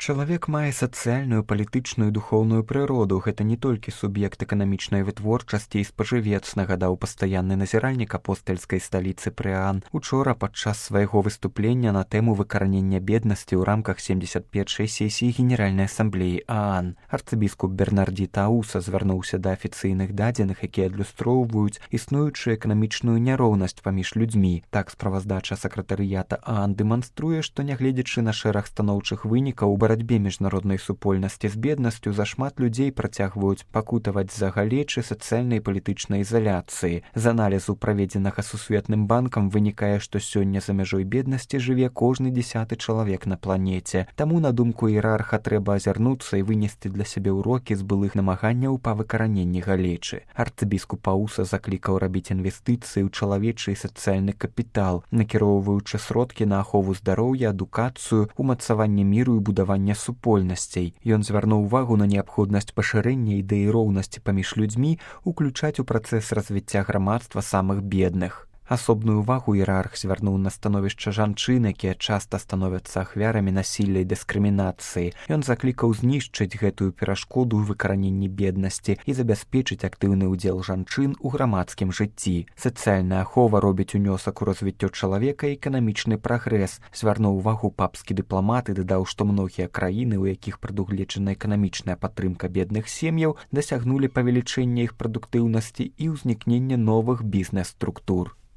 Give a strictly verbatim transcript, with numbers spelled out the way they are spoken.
Чалавек мае сацыяльную, палітычную і духоўную прыроду. Гэта не толькі суб'ект эканамічнай вытворчасці і спажывец, нагадаў пастаянны назіральнік апостальскай сталіцы Прыан учора падчас свайго выступлення на тэму выкаранення беднасці ў рамках семдзесят першай сесіі Генеральнай асамблеі ААН. Арцыбіскуп Бернардзі Тауса звярнуўся да афіцыйных дадзеных, якія адлюстроўваюць існуючую эканамічную няроўнасць паміж людзьмі. Так, справаздача сакратарыята ААН дэманструе, што нягледзячы на шэраг станоўчых вынікаў у барацьбе міжнароднай супольнасці з беднасцю зашмат людзей працягваюць пакутаваць з-за галечы сацыяльнай і палітычнай ізаляцыі. З аналізу, праведзенага Сусветным банкам, вынікае, што сёння за мяжой беднасці жыве кожны дзясяты чалавек на планеце. Таму, на думку іерарха, трэба азірнуцца і вынесці для сябе ўрокі з былых намаганняў па выкараненні галечы. Арцыбіскуп Ауса заклікаў рабіць інвестыцыі ў чалавечы і сацыяльны капітал, накіроўваючы сродкі на ахову здароўя, адукацыю, умацаванне міру і будаванне супольнасцей. Ён звярнуў увагу на неабходнасць пашырэння ідэі роўнасці паміж людзьмі, уключаць у працэс развіцця грамадства самых бедных. Асобную ўвагу іерарх звярнуў на становішча жанчын, якія часта становяцца ахвярамі насілля і дыскрымінацыі. Ён заклікаў знішчыць гэтую перашкоду ў выкараненні беднасці і забяспечыць актыўны ўдзел жанчын у грамадскім жыцці. Сацыяльная ахова робіць унёсак у развіццё чалавека і эканамічны прагрэс. Звярнуў увагу папскі дыпламат і дадаў, што многія краіны, у якіх прадугледжана эканамічная падтрымка бедных сем'яў, дасягнулі павелічэння іх прадуктыўнасці і ўзнікнення новых бізнес-структур.